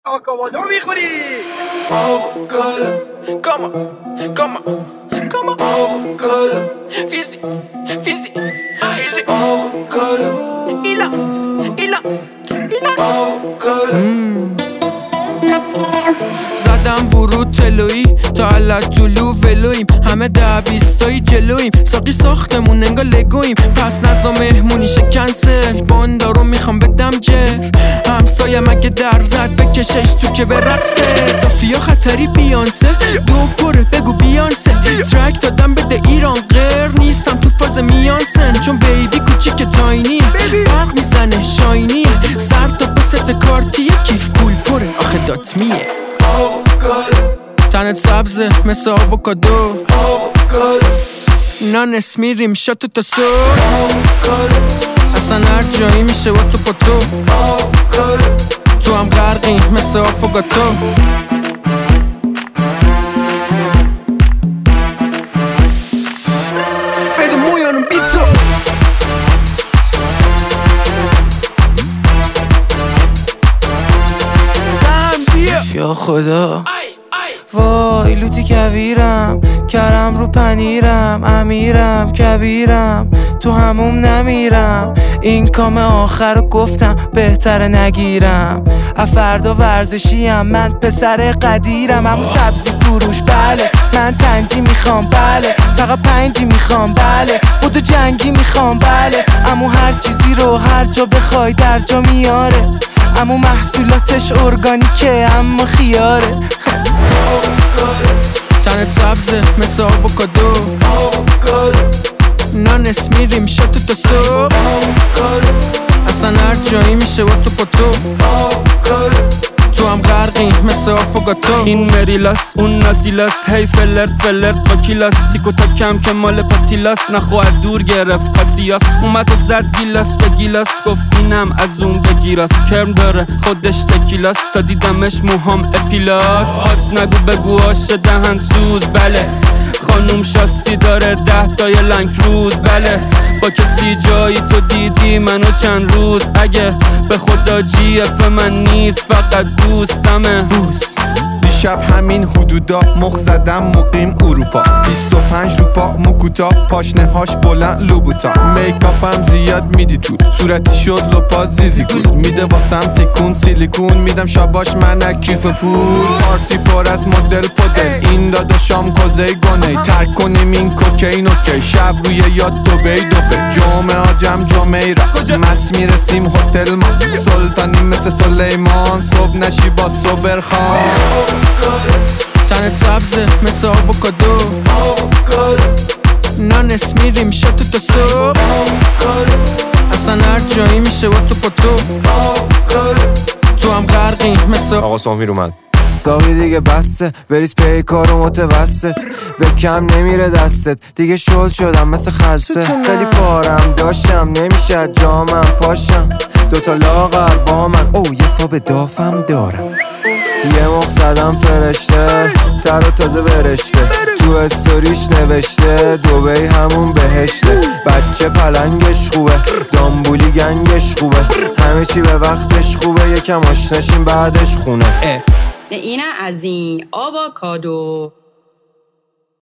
آکامادو میخوری. کاما فیزی ایلا زدم ورود تلویی تا علت طلوع ولویم، همه 10-20 جلویم، ساقی ساختمون انگار لگویم. پس نزا مهمونی کنسل، باندارو میخوام بدم جر، همسایه مگه در زد بکشش تو که برقصه. دافیا خطری بیانسه دو پره بگو بیانسه، ترک دادم بده ایران غیر نیستم تو فاز میانسن، چون بیبی کوچیک تاینیه برق میزنه شاینیه، سر تا بست کارتیه کیف پول پره آخه داتمیه. تنت سبزه مثل آووکادو، نانس میریم شاتو تا صبح، اصلا هر جایی میشه و تو پاتو، تو هم غرقی مثل آفوگاتو. بده مویانم بیتو یا خدا وای لوتی کویرم، کرم رو پنیرم، امیرم کبیرم تو هموم نمیرم، این کام آخر رو گفتم بهتره نگیرم. افردا ورزشیم من پسر قدیرم، همون سبزی فروش بله، من تنگی میخوام بله، فقط 5 میخوام بله، بودو جنگی میخوام بله، امو هر چیزی رو هر جا بخوای در جا میاره، امو محصولاتش ارگانیکه اما خیاره. تنت سبزه مثل آووکادو، نانس میریم شاتو تا صبح، اصلا هر جایی میشه و تو پاتو، تو هم غرقی مثل آفوگاتو. این مریلاس اون نازیلاس، هی فلرت با کیلاس، تیکو تا کم که مال پاتیلاس، نخواه دور گرفت پاسیاس، اومد و زد گیلاس به گیلاس، گفت اینم از اون بگیراس، کرم داره خودش تکیلاس، تا دیدمش موهام اپیلاس، آت نگو بگو آش دهن سوز بله، خانوم شاستی داره 10 تای لنگ روز بله، با کسی جایی تو دیدی منو چند روز، اگه به خدا جی اف من نیست فقط دوستمه. دیشب همین حدودا مخ زدم مقیم اروپا، 25 رو پا مکوتا، پاشنه هاش بلند لوبوتا، میکاپم زیاد میدی تو صورتی شد لپا زیزی گول، میده واسم تکون سیلیکون، میدم شاباش من کیف پول، پارتی پر از مدل پدل، این داداشام کوزه گونه، ترک کنیم این کوکین اوکی، شب روی یاد دوبی جمعه آجم جمعه را مس میرسیم هتل ما، سلطانی مثل سلیمان، صبح نشی با صبر خان. تنت سبزه مثل آووکادو، نانس میریم شاتو تا صبح، اصلا هر جایی میشه و تو پاتو، تو هم غرقی مثل آقا سامیر اومد. ساقی دیگه بسته بریز پی کارو متوسط، به کم نمیره دستت دیگه، شل شدم مثل خلصه، خیلی پارم داشتم نمیشه جامم پاشم، دوتا لاغر با من او یه فا به دافم دارم، یه مخ زدم فرشته تر و تازه برشته، تو استوریش نوشته دوبی همون بهشته، بچه پلنگش خوبه دامبولی گنگش خوبه، همه چی به وقتش خوبه، یکم آشناشیم بعدش خونه. اینه از این آووکادو.